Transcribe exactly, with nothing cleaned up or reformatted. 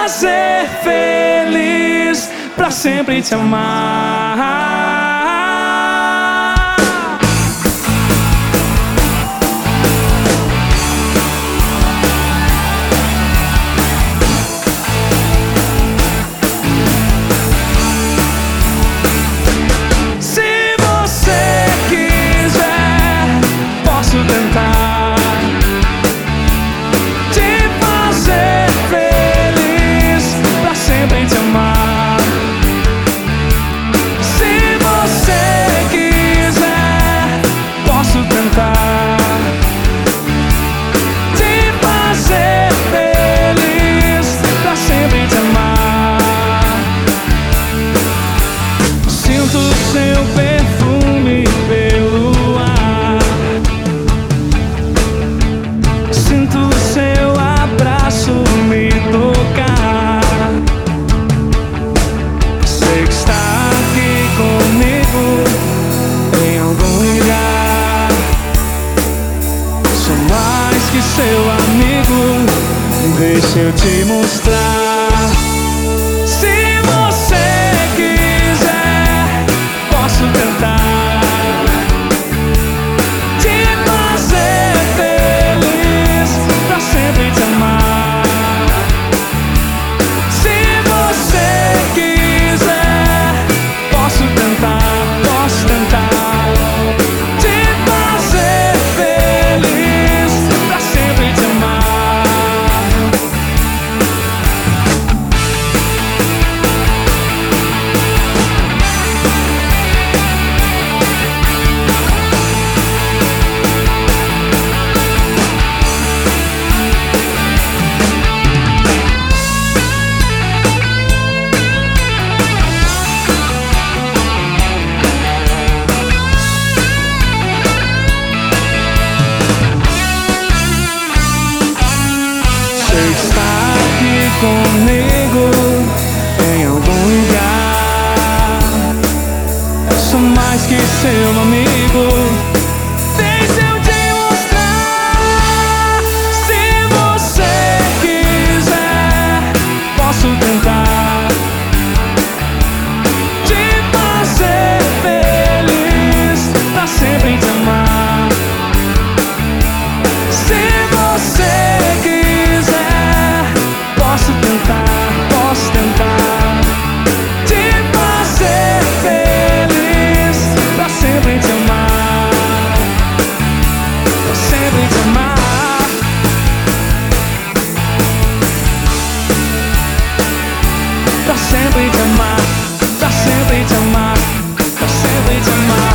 fazer feliz, pra sempre te amar. Seu perfume pelo ar, sinto seu abraço me tocar. Sei que está aqui comigo em algum lugar. Sou mais que seu amigo, deixa eu te mostrar. Está aqui comigo em algum lugar. Sou mais que seu amigo, deixa eu te mostrar. Se você quiser, posso tentar te fazer feliz, pra sempre te amar. Se você posso tentar, posso tentar te fazer feliz, pra sempre te amar, pra sempre te amar, pra sempre te amar, pra sempre te amar, pra sempre te amar.